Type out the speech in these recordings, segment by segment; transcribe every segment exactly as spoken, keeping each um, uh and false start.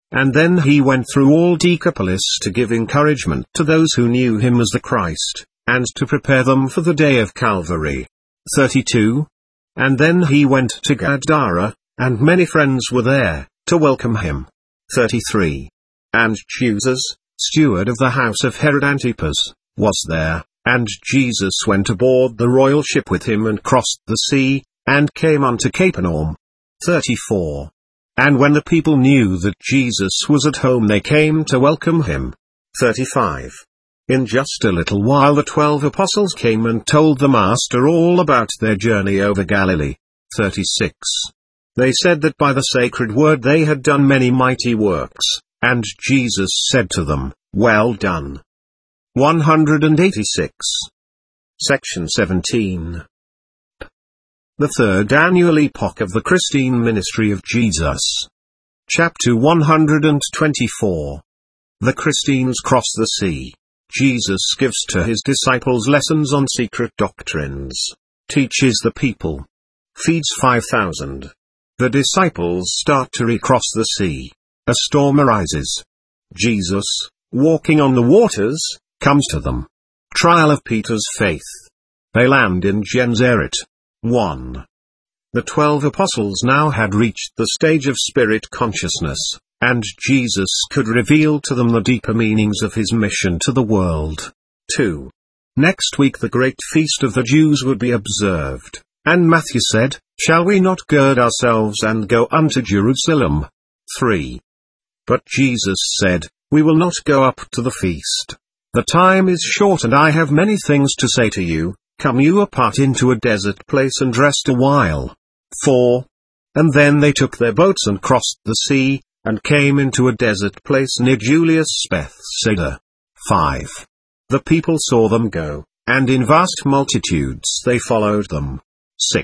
And then he went through all Decapolis to give encouragement to those who knew him as the Christ, and to prepare them for the day of Calvary. thirty-two. And then he went to Gadara, and many friends were there, to welcome him. thirty-three. And Justus, steward of the house of Herod Antipas, was there, and Jesus went aboard the royal ship with him and crossed the sea, and came unto Capernaum. thirty-four. And when the people knew that Jesus was at home they came to welcome him. thirty-five. In just a little while the twelve apostles came and told the Master all about their journey over Galilee. thirty-six. They said that by the sacred word they had done many mighty works, and Jesus said to them, Well done. one hundred eighty-six. Section seventeen. The third annual epoch of the Christine ministry of Jesus. Chapter one hundred twenty-four. The Christines cross the sea. Jesus gives to his disciples lessons on secret doctrines, teaches the people, feeds five thousand. The disciples start to recross the sea. A storm arises. Jesus, walking on the waters, comes to them. Trial of Peter's faith. They land in Gennesaret. one. The twelve apostles now had reached the stage of spirit consciousness, and Jesus could reveal to them the deeper meanings of his mission to the world. two. Next week the great feast of the Jews would be observed, and Matthew said, Shall we not gird ourselves and go unto Jerusalem? three. But Jesus said, We will not go up to the feast. The time is short and I have many things to say to you. Come you apart into a desert place and rest a while. four. And then they took their boats and crossed the sea, and came into a desert place near Julius Bethsaida. five. The people saw them go, and in vast multitudes they followed them. six.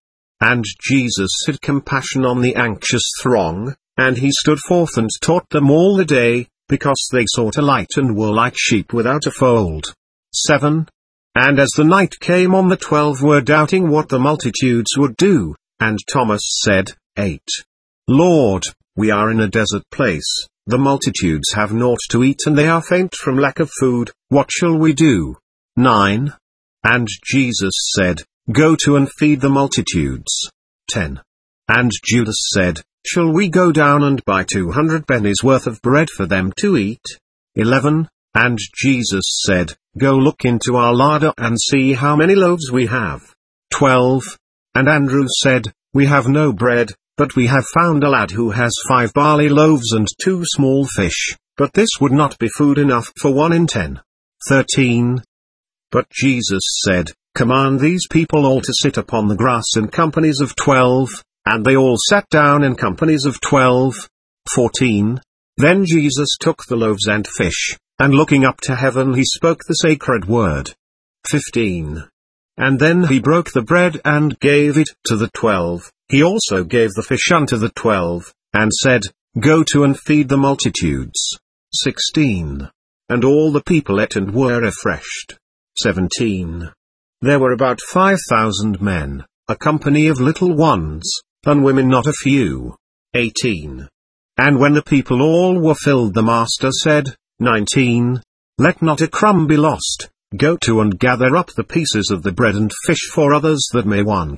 And Jesus had compassion on the anxious throng, and he stood forth and taught them all the day, because they sought a light and were like sheep without a fold. seven. And as the night came on the twelve were doubting what the multitudes would do, and Thomas said, eight. Lord, we are in a desert place, the multitudes have naught to eat and they are faint from lack of food, what shall we do? nine. And Jesus said, Go to and feed the multitudes. ten. And Judas said, Shall we go down and buy two hundred pennies worth of bread for them to eat? eleven. And Jesus said, Go look into our larder and see how many loaves we have. twelve. And Andrew said, We have no bread, but we have found a lad who has five barley loaves and two small fish, but this would not be food enough for one in ten. thirteen. But Jesus said, Command these people all to sit upon the grass in companies of twelve, and they all sat down in companies of twelve. fourteen. Then Jesus took the loaves and fish, and looking up to heaven he spoke the sacred word. fifteen. And then he broke the bread and gave it to the twelve, he also gave the fish unto the twelve, and said, Go to and feed the multitudes. sixteen. And all the people ate and were refreshed. seventeen. There were about five thousand men, a company of little ones, and women not a few. eighteen. And when the people all were filled the Master said, nineteen. Let not a crumb be lost, go to and gather up the pieces of the bread and fish for others that may want.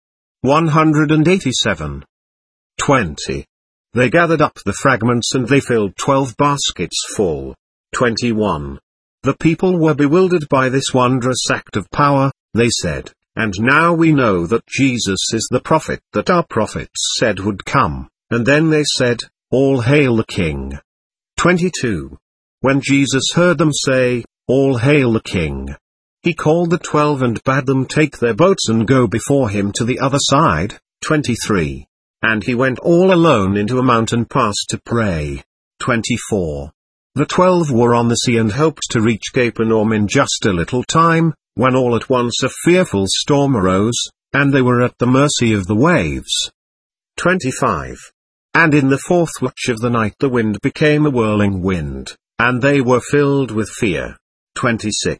one hundred eighty-seven. twenty. They gathered up the fragments and they filled twelve baskets full. twenty-one. The people were bewildered by this wondrous act of power, they said, And now we know that Jesus is the prophet that our prophets said would come, and then they said, All hail the King. twenty-two. When Jesus heard them say, All hail the King, he called the twelve and bade them take their boats and go before him to the other side. twenty-three. And he went all alone into a mountain pass to pray. twenty-four. The twelve were on the sea and hoped to reach Capernaum in just a little time, when all at once a fearful storm arose, and they were at the mercy of the waves. twenty-five. And in the fourth watch of the night the wind became a whirling wind, and they were filled with fear. twenty-six.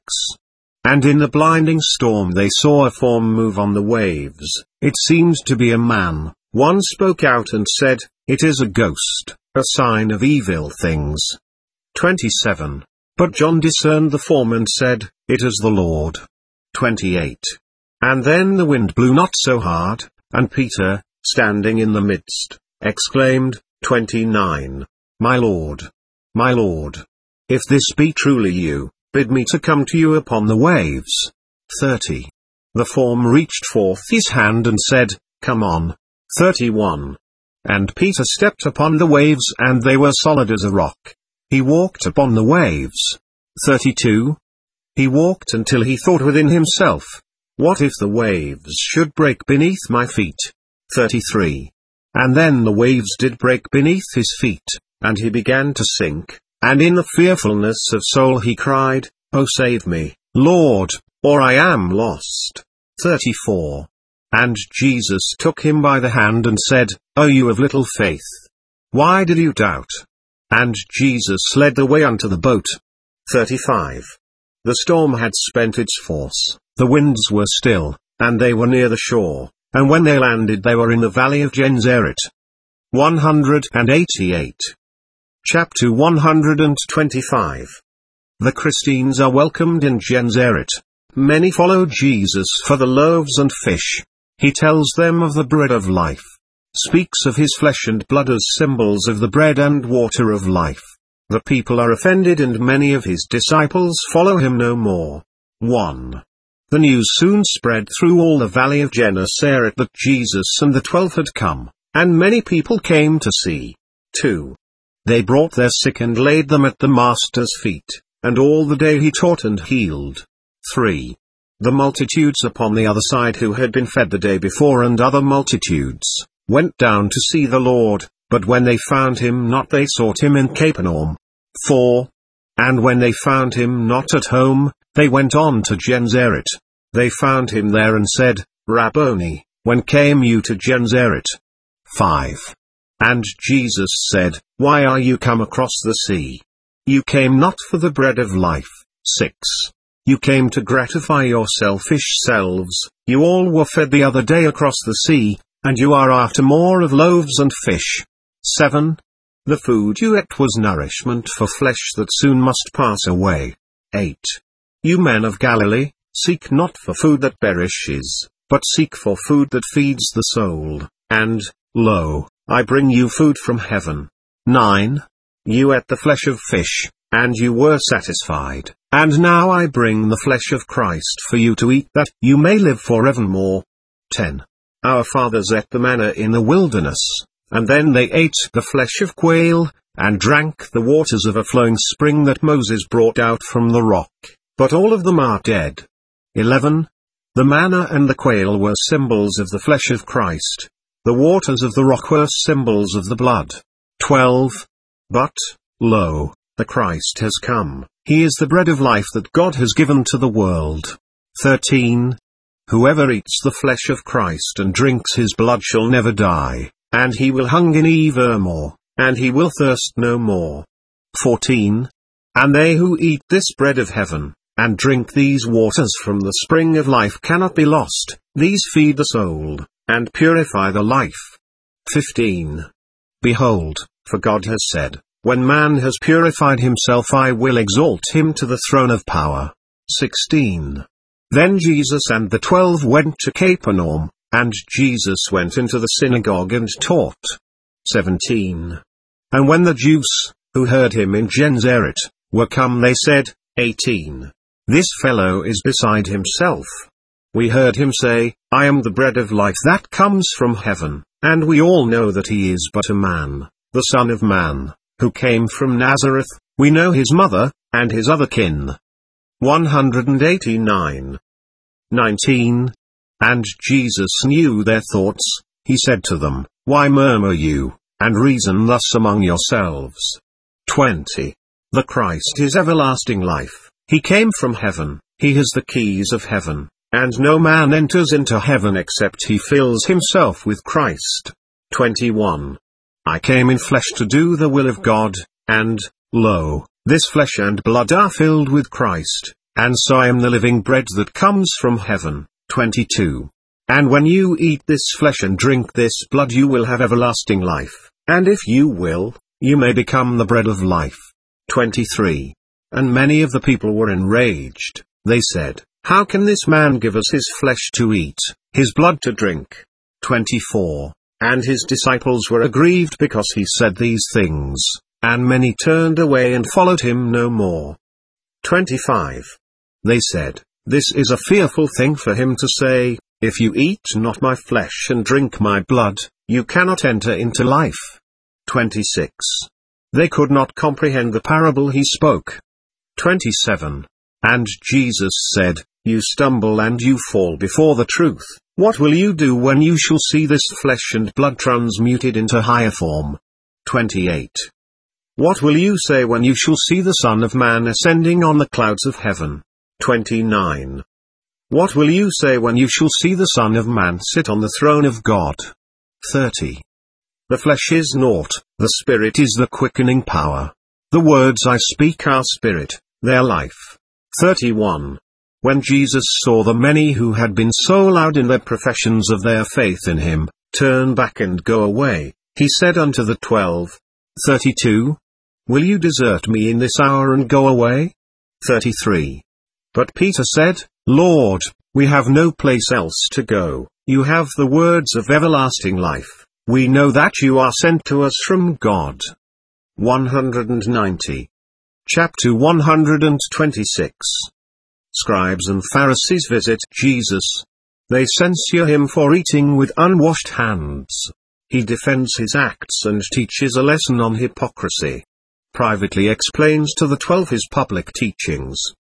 And in the blinding storm they saw a form move on the waves, it seemed to be a man. One spoke out and said, It is a ghost. a sign of evil things. twenty-seven. But John discerned the form and said, It is the Lord. twenty-eight. And then the wind blew not so hard, and Peter, standing in the midst, exclaimed, twenty-nine. My Lord! My Lord! If this be truly you, bid me to come to you upon the waves. thirty. The form reached forth his hand and said, Come on. thirty-one. And Peter stepped upon the waves and they were solid as a rock. He walked upon the waves. thirty-two. He walked until he thought within himself, What if the waves should break beneath my feet? thirty-three. And then the waves did break beneath his feet, and he began to sink, and in the fearfulness of soul he cried, O save me, Lord, or I am lost. thirty-four. And Jesus took him by the hand and said, O you of little faith! Why did you doubt? And Jesus led the way unto the boat. thirty-five. The storm had spent its force, the winds were still, and they were near the shore, and when they landed they were in the valley of Gennesaret. one hundred eighty-eight. Chapter one hundred twenty-five. The Christians are welcomed in Gennesaret. Many follow Jesus for the loaves and fish. He tells them of the bread of life, speaks of his flesh and blood as symbols of the bread and water of life. The people are offended and many of his disciples follow him no more. one. The news soon spread through all the valley of Gennesaret that Jesus and the twelve had come, and many people came to see. two. They brought their sick and laid them at the Master's feet, and all the day he taught and healed. three. The multitudes upon the other side who had been fed the day before and other multitudes, went down to see the Lord, but when they found him not they sought him in Capernaum. four. And when they found him not at home, they went on to Gennesaret. They found him there and said, Rabboni, when came you to Gennesaret? five. And Jesus said, Why are you come across the sea? You came not for the bread of life. six. You came to gratify your selfish selves. You all were fed the other day across the sea, and you are after more of loaves and fish. seven. The food you ate was nourishment for flesh that soon must pass away. eight. You men of Galilee, seek not for food that perishes, but seek for food that feeds the soul, and, lo, I bring you food from heaven. nine. You ate the flesh of fish, and you were satisfied, and now I bring the flesh of Christ for you to eat that you may live forevermore. ten. Our fathers ate the manna in the wilderness, and then they ate the flesh of quail, and drank the waters of a flowing spring that Moses brought out from the rock, but all of them are dead. eleven. The manna and the quail were symbols of the flesh of Christ. The waters of the rock were symbols of the blood. twelve. But, lo, the Christ has come, he is the bread of life that God has given to the world. thirteen. Whoever eats the flesh of Christ and drinks his blood shall never die, and he will hunger evermore, and he will thirst no more. fourteen. And they who eat this bread of heaven, and drink these waters from the spring of life cannot be lost, these feed the soul, and purify the life. fifteen. Behold, for God has said, when man has purified himself I will exalt him to the throne of power. sixteen. Then Jesus and the twelve went to Capernaum, and Jesus went into the synagogue and taught. seventeen. And when the Jews, who heard him in Gennesaret, were come they said, eighteen. This fellow is beside himself. We heard him say, I am the bread of life that comes from heaven, and we all know that he is but a man, the Son of Man, who came from Nazareth. We know his mother, and his other kin. one hundred eighty-nine. nineteen. And Jesus knew their thoughts. He said to them, Why murmur you, and reason thus among yourselves? twenty. The Christ is everlasting life. He came from heaven, he has the keys of heaven, and no man enters into heaven except he fills himself with Christ. twenty-one. I came in flesh to do the will of God, and, lo, this flesh and blood are filled with Christ, and so I am the living bread that comes from heaven. twenty-two. And when you eat this flesh and drink this blood you will have everlasting life, and if you will, you may become the bread of life. twenty-three. And many of the people were enraged. They said, how can this man give us his flesh to eat, his blood to drink? twenty-four. And his disciples were aggrieved because he said these things, and many turned away and followed him no more. twenty-five. They said, this is a fearful thing for him to say, if you eat not my flesh and drink my blood, you cannot enter into life. twenty-six. They could not comprehend the parable he spoke. twenty-seven. And Jesus said, you stumble and you fall before the truth. What will you do when you shall see this flesh and blood transmuted into higher form? twenty-eight. What will you say when you shall see the Son of Man ascending on the clouds of heaven? twenty-nine. What will you say when you shall see the Son of Man sit on the throne of God? thirty. The flesh is naught, the Spirit is the quickening power. The words I speak are spirit, their life. thirty-one. When Jesus saw the many who had been so loud in their professions of their faith in him, turn back and go away, he said unto the twelve. thirty-two. Will you desert me in this hour and go away? thirty-three. But Peter said, Lord, we have no place else to go. You have the words of everlasting life. We know that you are sent to us from God. one hundred ninety. Chapter one hundred twenty-six. Scribes and Pharisees visit Jesus. They censure him for eating with unwashed hands. He defends his acts and teaches a lesson on hypocrisy. Privately explains to the twelve his public teachings.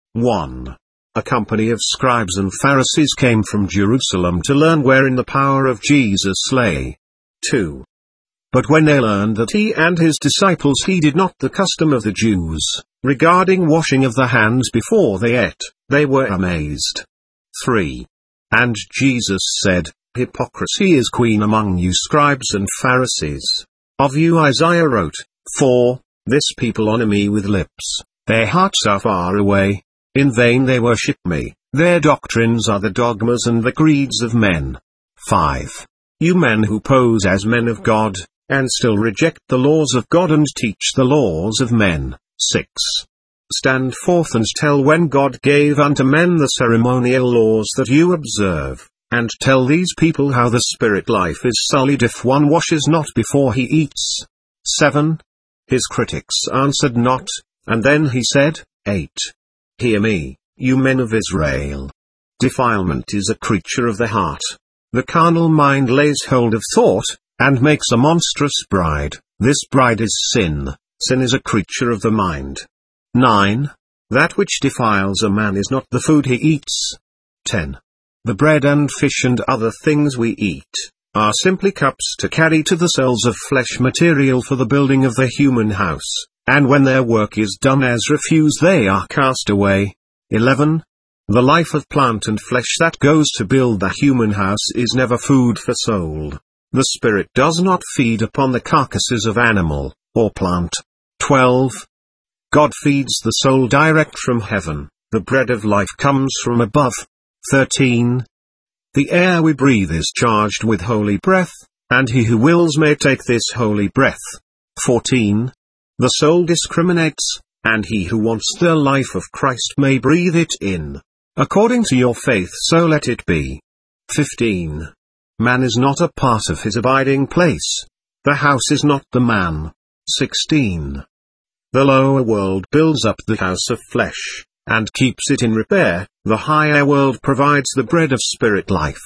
one. A company of scribes and Pharisees came from Jerusalem to learn wherein the power of Jesus lay. two. But when they learned that he and his disciples heeded not the custom of the Jews, regarding washing of the hands before they ate, they were amazed. three. And Jesus said, Hypocrisy is queen among you scribes and Pharisees. Of you Isaiah wrote, four. This people honor me with lips, their hearts are far away. In vain they worship me, their doctrines are the dogmas and the creeds of men. five. You men who pose as men of God, and still reject the laws of God and teach the laws of men. six. Stand forth and tell when God gave unto men the ceremonial laws that you observe, and tell these people how the spirit life is sullied if one washes not before he eats. seven. His critics answered not, and then he said, eight. Hear me, you men of Israel. Defilement is a creature of the heart. The carnal mind lays hold of thought, and makes a monstrous bride. This bride is sin. Sin is a creature of the mind. nine. That which defiles a man is not the food he eats. ten. The bread and fish and other things we eat, are simply cups to carry to the cells of flesh material for the building of the human house, and when their work is done as refuse they are cast away. eleven. The life of plant and flesh that goes to build the human house is never food for soul. The spirit does not feed upon the carcasses of animal, or plant. twelve. God feeds the soul direct from heaven, the bread of life comes from above. thirteen. The air we breathe is charged with holy breath, and he who wills may take this holy breath. fourteen. The soul discriminates, and he who wants the life of Christ may breathe it in. According to your faith so let it be. fifteen. Man is not a part of his abiding place. The house is not the man. sixteen. The lower world builds up the house of flesh, and keeps it in repair. The higher world provides the bread of spirit life.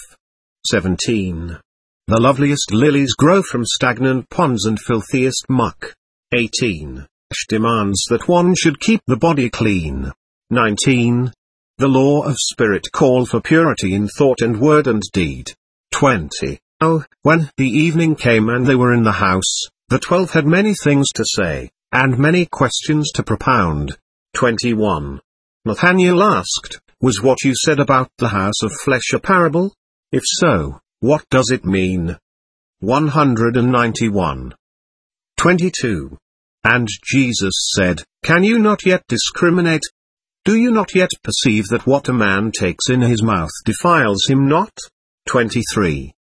seventeen. The loveliest lilies grow from stagnant ponds and filthiest muck. eighteen. Demands that one should keep the body clean. nineteen. The law of spirit call for purity in thought and word and deed. twenty. Oh, when the evening came and they were in the house, the twelve had many things to say, and many questions to propound. twenty-one. Nathanael asked, Was what you said about the house of flesh a parable? If so, what does it mean? one hundred ninety-one. twenty-two. And Jesus said, Can you not yet discriminate? Do you not yet perceive that what a man takes in his mouth defiles him not? twenty-three.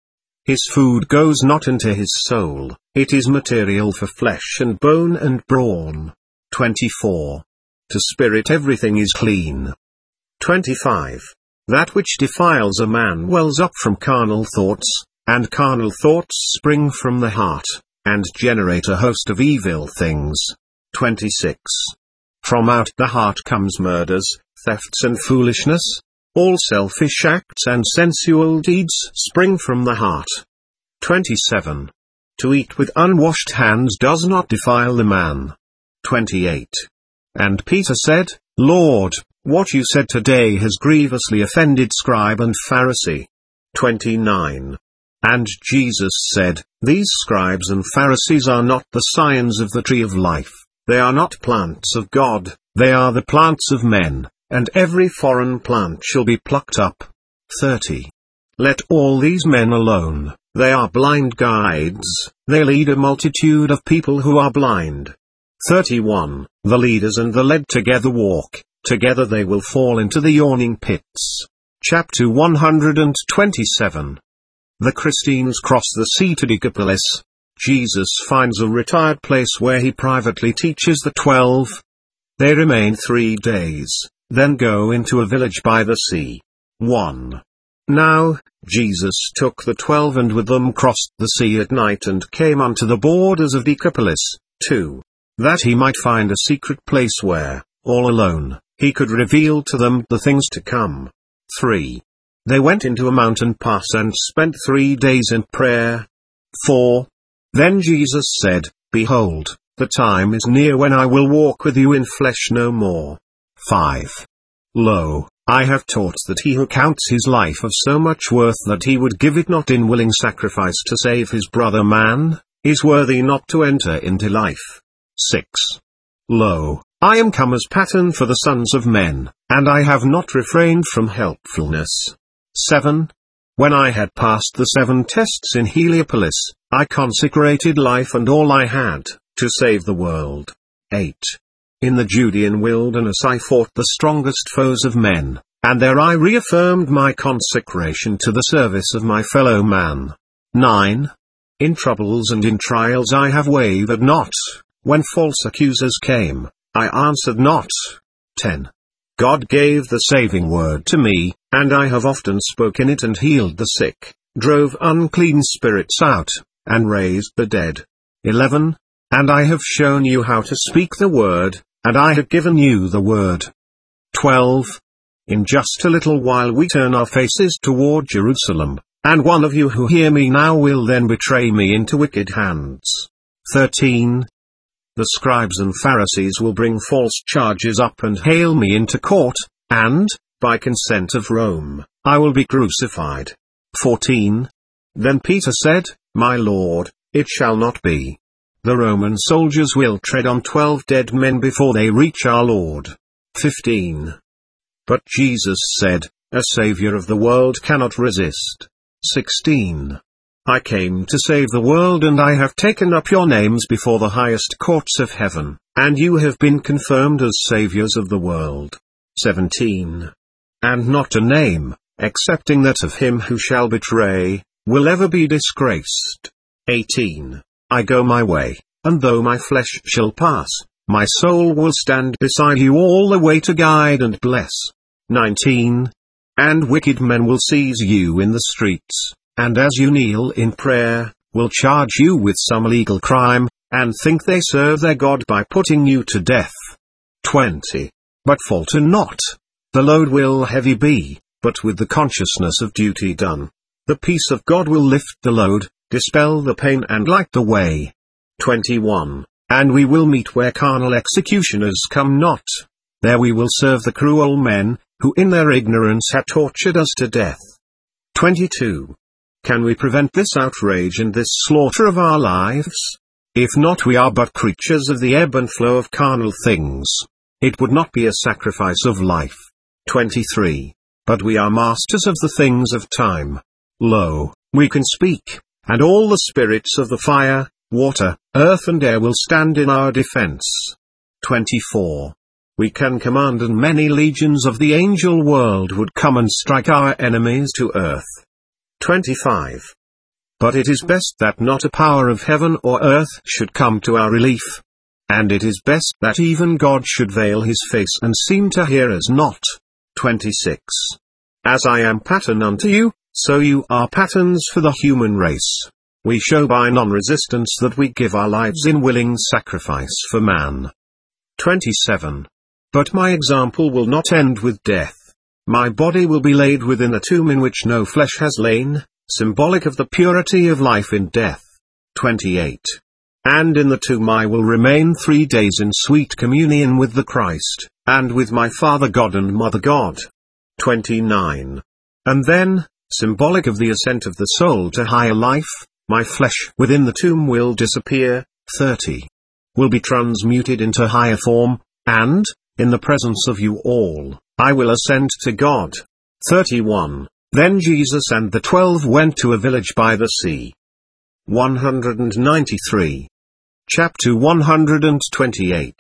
His food goes not into his soul, it is material for flesh and bone and brawn. twenty-four. To spirit everything is clean. twenty-five. That which defiles a man wells up from carnal thoughts, and carnal thoughts spring from the heart, and generate a host of evil things. twenty-six. From out the heart comes murders, thefts and foolishness. All selfish acts and sensual deeds spring from the heart. twenty-seven. To eat with unwashed hands does not defile the man. twenty-eight. And Peter said, Lord, what you said today has grievously offended scribe and Pharisee. twenty-nine. And Jesus said, These scribes and Pharisees are not the scions of the tree of life, they are not plants of God, they are the plants of men, and every foreign plant shall be plucked up. thirty. Let all these men alone, they are blind guides, they lead a multitude of people who are blind. thirty-one. The leaders and the led together walk, together they will fall into the yawning pits. Chapter one hundred twenty-seven. The Christians cross the sea to Decapolis. Jesus finds a retired place where he privately teaches the twelve. They remain three days, then go into a village by the sea. one. Now, Jesus took the twelve and with them crossed the sea at night and came unto the borders of Decapolis. two. That he might find a secret place where, all alone, he could reveal to them the things to come. three. They went into a mountain pass and spent three days in prayer. four. Then Jesus said, Behold, the time is near when I will walk with you in flesh no more. five. Lo, I have taught that he who counts his life of so much worth that he would give it not in willing sacrifice to save his brother man, is worthy not to enter into life. six. Lo, I am come as pattern for the sons of men, and I have not refrained from helpfulness. seven. When I had passed the seven tests in Heliopolis, I consecrated life and all I had, to save the world. eight. In the Judean wilderness I fought the strongest foes of men, and there I reaffirmed my consecration to the service of my fellow man. nine. In troubles and in trials I have wavered not, when false accusers came, I answered not. ten. God gave the saving word to me, and I have often spoken it and healed the sick, drove unclean spirits out, and raised the dead. eleven. And I have shown you how to speak the word, and I have given you the word. twelve. In just a little while we turn our faces toward Jerusalem, and one of you who hear me now will then betray me into wicked hands. thirteen. The scribes and Pharisees will bring false charges up and hale me into court, and, by consent of Rome, I will be crucified. fourteen. Then Peter said, My Lord, it shall not be. The Roman soldiers will tread on twelve dead men before they reach our Lord. fifteen. But Jesus said, A Savior of the world cannot resist. sixteen. I came to save the world and I have taken up your names before the highest courts of heaven, and you have been confirmed as saviors of the world. seventeen. And not a name, excepting that of him who shall betray, will ever be disgraced. eighteen. I go my way, and though my flesh shall pass, my soul will stand beside you all the way to guide and bless. nineteen. And wicked men will seize you in the streets, and as you kneel in prayer, will charge you with some illegal crime, and think they serve their God by putting you to death. twenty. But falter not. The load will heavy be, but with the consciousness of duty done, the peace of God will lift the load, dispel the pain and light the way. twenty-one. And we will meet where carnal executioners come not. There we will serve the cruel men, who in their ignorance have tortured us to death. twenty-two. Can we prevent this outrage and this slaughter of our lives? If not, we are but creatures of the ebb and flow of carnal things. It would not be a sacrifice of life. twenty-three. But we are masters of the things of time. Lo, we can speak, and all the spirits of the fire, water, earth and air will stand in our defense. twenty-four. We can command and many legions of the angel world would come and strike our enemies to earth. twenty-five. But it is best that not a power of heaven or earth should come to our relief. And it is best that even God should veil his face and seem to hear us not. twenty-six. As I am pattern unto you, so you are patterns for the human race. We show by non-resistance that we give our lives in willing sacrifice for man. twenty-seven. But my example will not end with death. My body will be laid within a tomb in which no flesh has lain, symbolic of the purity of life in death. twenty-eight. And in the tomb I will remain three days in sweet communion with the Christ, and with my Father God and Mother God. twenty-nine. And then, symbolic of the ascent of the soul to higher life, my flesh within the tomb will disappear. thirty. Will be transmuted into higher form, and, in the presence of you all, I will ascend to God. thirty-one. Then Jesus and the twelve went to a village by the sea. one hundred ninety-three. Chapter one hundred twenty-eight.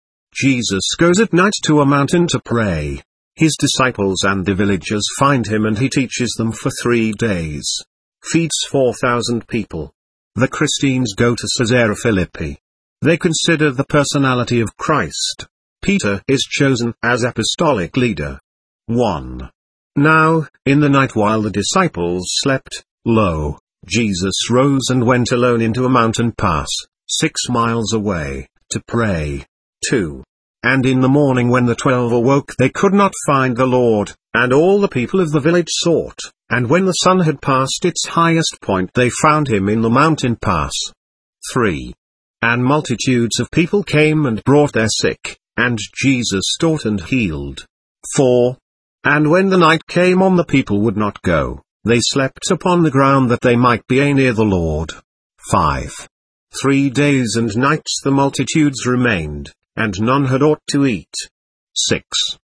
Jesus goes at night to a mountain to pray. His disciples and the villagers find him and he teaches them for three days. Feeds four thousand people. The Christians go to Caesarea Philippi. They consider the personality of Christ. Peter is chosen as apostolic leader. one. Now, in the night while the disciples slept, lo, Jesus rose and went alone into a mountain pass, six miles away, to pray. two. And in the morning when the twelve awoke they could not find the Lord, and all the people of the village sought, and when the sun had passed its highest point they found him in the mountain pass. three. And multitudes of people came and brought their sick, and Jesus taught and healed. four. And when the night came on the people would not go, they slept upon the ground that they might be near the Lord. five. Three days and nights the multitudes remained, and none had aught to eat. six.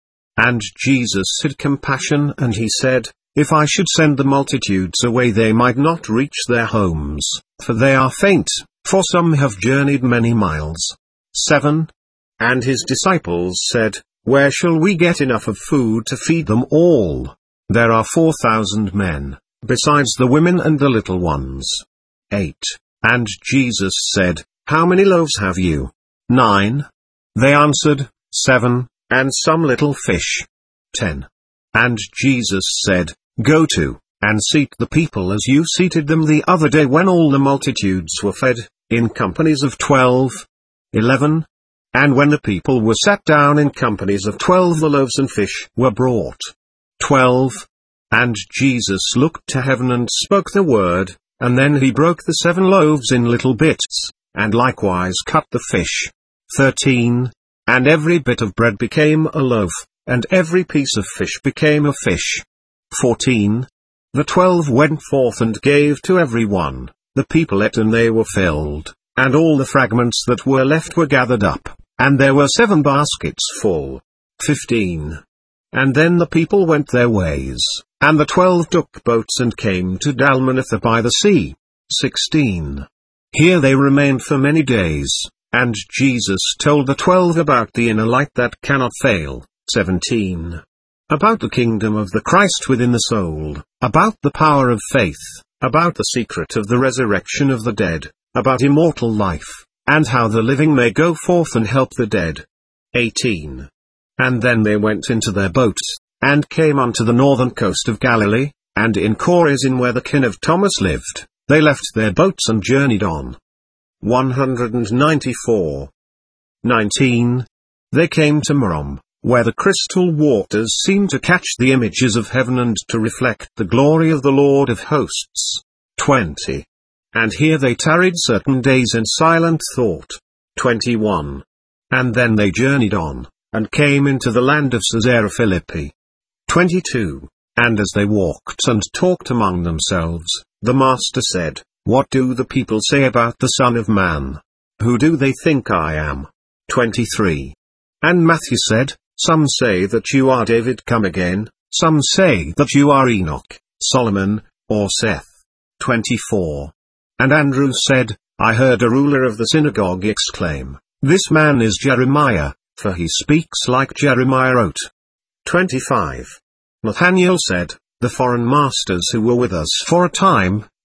And Jesus had compassion and he said, If I should send the multitudes away they might not reach their homes, for they are faint, for some have journeyed many miles. seven. And his disciples said, Where shall we get enough of food to feed them all? There are four thousand men, besides the women and the little ones. eight. And Jesus said, How many loaves have you? nine. They answered, Seven, and some little fish. ten. And Jesus said, Go to, and seat the people as you seated them the other day when all the multitudes were fed, in companies of twelve. eleven. And when the people were sat down in companies of twelve the loaves and fish were brought. twelve. And Jesus looked to heaven and spoke the word, and then he broke the seven loaves in little bits, and likewise cut the fish. thirteen. And every bit of bread became a loaf, and every piece of fish became a fish. fourteen. The twelve went forth and gave to every one, the people ate and they were filled, and all the fragments that were left were gathered up, and there were seven baskets full. fifteen. And then the people went their ways, and the twelve took boats and came to Dalmanutha by the sea. sixteen. Here they remained for many days, and Jesus told the twelve about the inner light that cannot fail. seventeen. About the kingdom of the Christ within the soul, about the power of faith, about the secret of the resurrection of the dead, about immortal life, and how the living may go forth and help the dead. eighteen. And then they went into their boats, and came unto the northern coast of Galilee, and in Chorazin where the kin of Thomas lived, they left their boats and journeyed on. one hundred ninety-four. nineteen. They came to Merom, where the crystal waters seemed to catch the images of heaven and to reflect the glory of the Lord of hosts. twenty. And here they tarried certain days in silent thought. twenty-one. And then they journeyed on, and came into the land of Caesarea Philippi. twenty-two. And as they walked and talked among themselves, the Master said, What do the people say about the Son of Man? Who do they think I am? twenty-three. And Matthew said, Some say that you are David come again, some say that you are Enoch, Solomon, or Seth. twenty-four. And Andrew said, I heard a ruler of the synagogue exclaim, This man is Jeremiah, for he speaks like Jeremiah wrote. twenty-five. Nathanael said, The foreign masters who were with us for a time,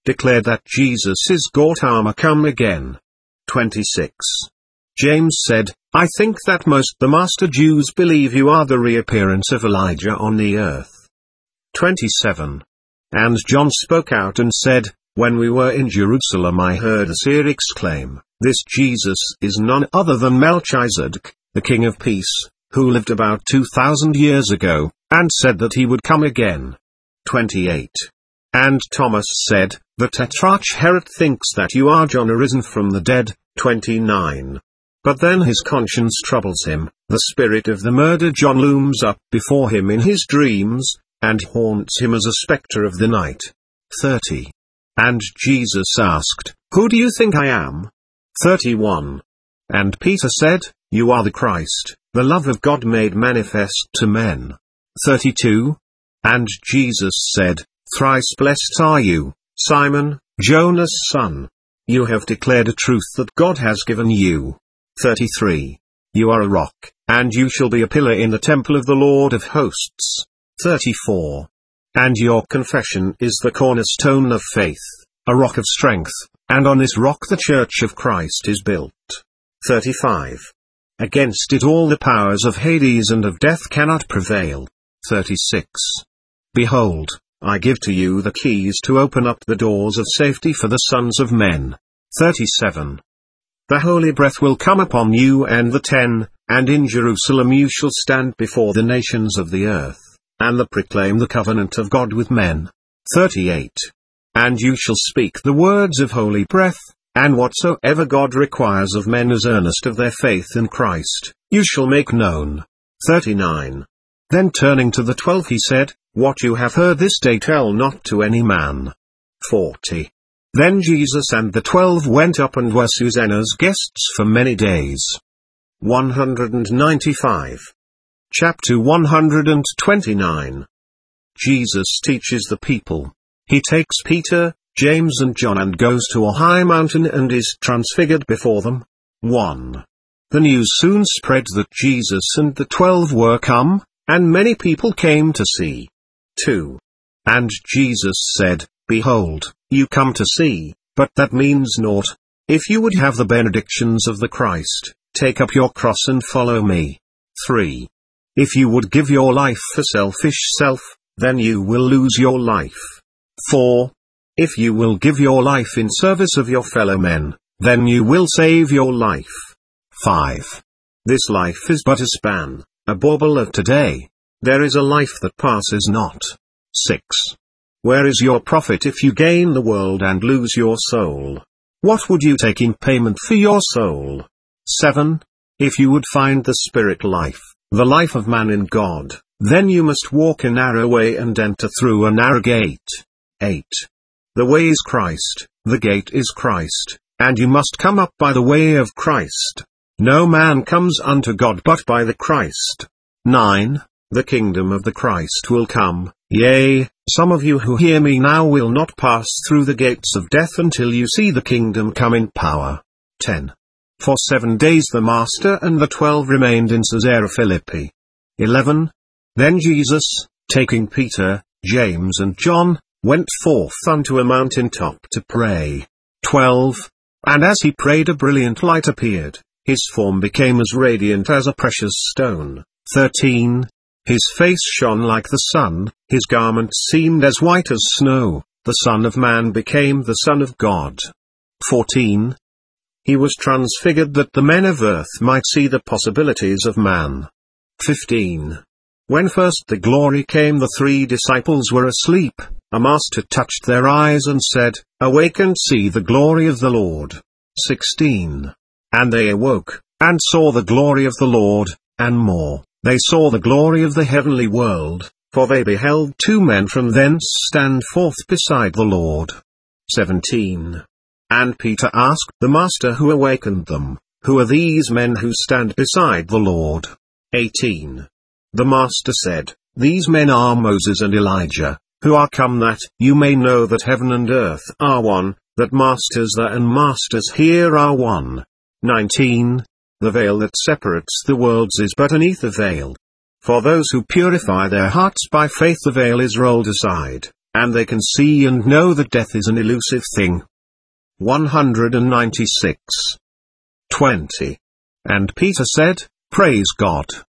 declared that Jesus is Gautama come again. twenty-six. James said, I think that most the Master Jews believe you are the reappearance of Elijah on the earth. twenty-seven. And John spoke out and said, When we were in Jerusalem I heard a seer exclaim, This Jesus is none other than Melchizedek, the King of Peace, who lived about two thousand years ago, and said that he would come again. twenty-eight. And Thomas said, The Tetrarch Herod thinks that you are John arisen from the dead. twenty-nine. But then his conscience troubles him, the spirit of the murdered John looms up before him in his dreams, and haunts him as a spectre of the night. thirty. And Jesus asked, Who do you think I am? thirty-one. And Peter said, You are the Christ, the love of God made manifest to men. thirty-two. And Jesus said, Thrice blessed are you, Simon, Jonas' son. You have declared a truth that God has given you. thirty-three. You are a rock, and you shall be a pillar in the temple of the Lord of hosts. thirty-four. And your confession is the cornerstone of faith, a rock of strength, and on this rock the church of Christ is built. thirty-five. Against it all the powers of Hades and of death cannot prevail. thirty-six. Behold, I give to you the keys to open up the doors of safety for the sons of men. thirty-seven. The holy breath will come upon you and the ten, and in Jerusalem you shall stand before the nations of the earth, and the proclaim the covenant of God with men. thirty-eight. And you shall speak the words of holy breath, and whatsoever God requires of men as earnest of their faith in Christ, you shall make known. thirty-nine. Then turning to the twelve he said, What you have heard this day tell not to any man. forty. Then Jesus and the twelve went up and were Susanna's guests for many days. one hundred ninety-five. Chapter one hundred twenty-nine. Jesus teaches the people. He takes Peter, James and John and goes to a high mountain and is transfigured before them. one. The news soon spread that Jesus and the twelve were come, and many people came to see. two. And Jesus said, Behold, you come to see, but that means naught. If you would have the benedictions of the Christ, take up your cross and follow me. three. If you would give your life for selfish self, then you will lose your life. four. If you will give your life in service of your fellow men, then you will save your life. five. This life is but a span, a bauble of today. There is a life that passes not. six. Where is your profit if you gain the world and lose your soul? What would you take in payment for your soul? seven. If you would find the spirit life, the life of man in God, then you must walk a narrow way and enter through a narrow gate. eight. The way is Christ, the gate is Christ, and you must come up by the way of Christ. No man comes unto God but by the Christ. nine. The kingdom of the Christ will come, yea, some of you who hear me now will not pass through the gates of death until you see the kingdom come in power. ten. For seven days the Master and the twelve remained in Caesarea Philippi. eleven. Then Jesus, taking Peter, James and John, went forth unto a mountain top to pray. twelve. And as he prayed a brilliant light appeared, his form became as radiant as a precious stone. thirteen. His face shone like the sun, his garments seemed as white as snow, the Son of Man became the Son of God. fourteen. He was transfigured that the men of earth might see the possibilities of man. fifteen. When first the glory came the three disciples were asleep, a master touched their eyes and said, Awake and see the glory of the Lord. sixteen. And they awoke, and saw the glory of the Lord, and more. They saw the glory of the heavenly world, for they beheld two men from thence stand forth beside the Lord. seventeen. And Peter asked the Master who awakened them, Who are these men who stand beside the Lord? eighteen. The Master said, These men are Moses and Elijah, who are come that you may know that heaven and earth are one, that masters there and masters here are one. nineteen. The veil that separates the worlds is but an ether veil. For those who purify their hearts by faith the veil is rolled aside, and they can see and know that death is an elusive thing. one hundred ninety-six. twenty. And Peter said, Praise God.